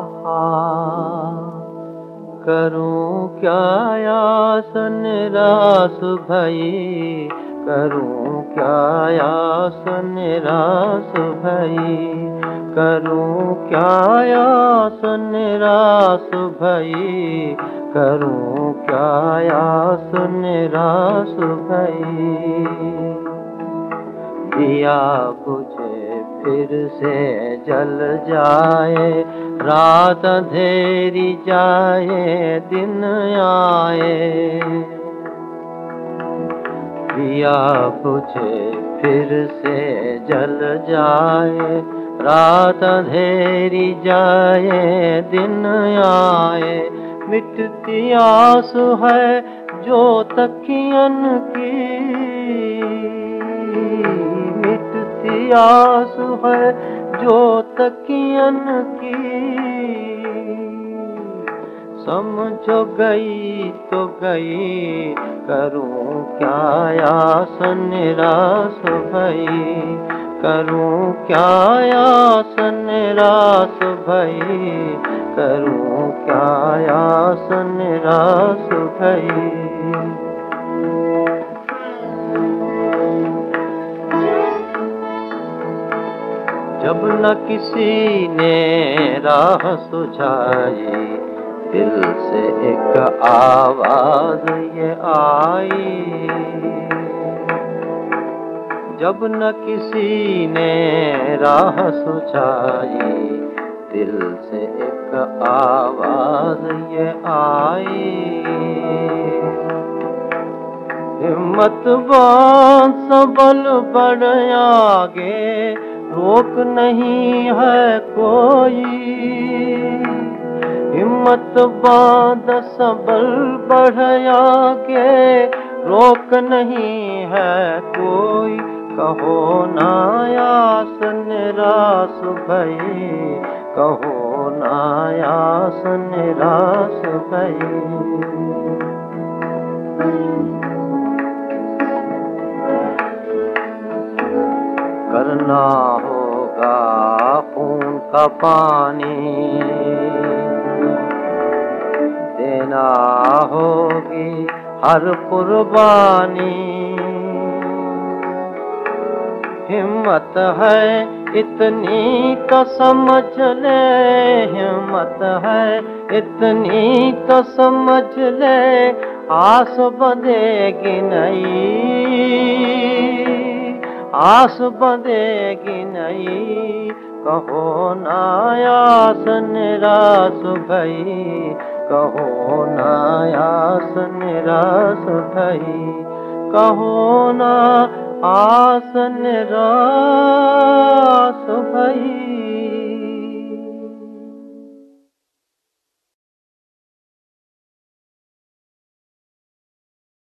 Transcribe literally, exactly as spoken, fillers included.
करूं क्या आस निराश भई, करूं क्या आस निराश भई, करूं क्या आस निराश भई, करूं क्या आस निराश भई। दिया बुझे फिर से जल जाए, रात अंधेरी जाए दिन आए। दिया बुझे फिर से जल जाए, रात अंधेरी जाए दिन आए। मिटती आस है जो तकियन की, मिटती आस है जो तकियन की। समझो गई तो गई, करूं क्या आस निराश भई, करूं क्या आस निराश भई, करूं क्या आस निराश भई। जब न किसी ने राह सुझाई, दिल से एक आवाज ये आई। जब न किसी ने राह सुझाई, दिल से एक आवाज ये आई। हिम्मत बांध सबल बढ़ आगे, रोक नहीं है कोई। हिम्मत बांध सबल बढ़ आगे, रोक नहीं है कोई। कहो ना आस निराश भई, कहो ना आस निराश भई। करना होगा खून का पानी, देना होगी हर कुर्बानी। हिम्मत है इतनी तो समझ ले, हिम्मत है इतनी तो समझ ले, आस बंधेगी नहीं, आस बंधेगी नहीं। कहो ना आस निराश भई, कहो ना आस निराश भई, कहो ना आस निराश भई।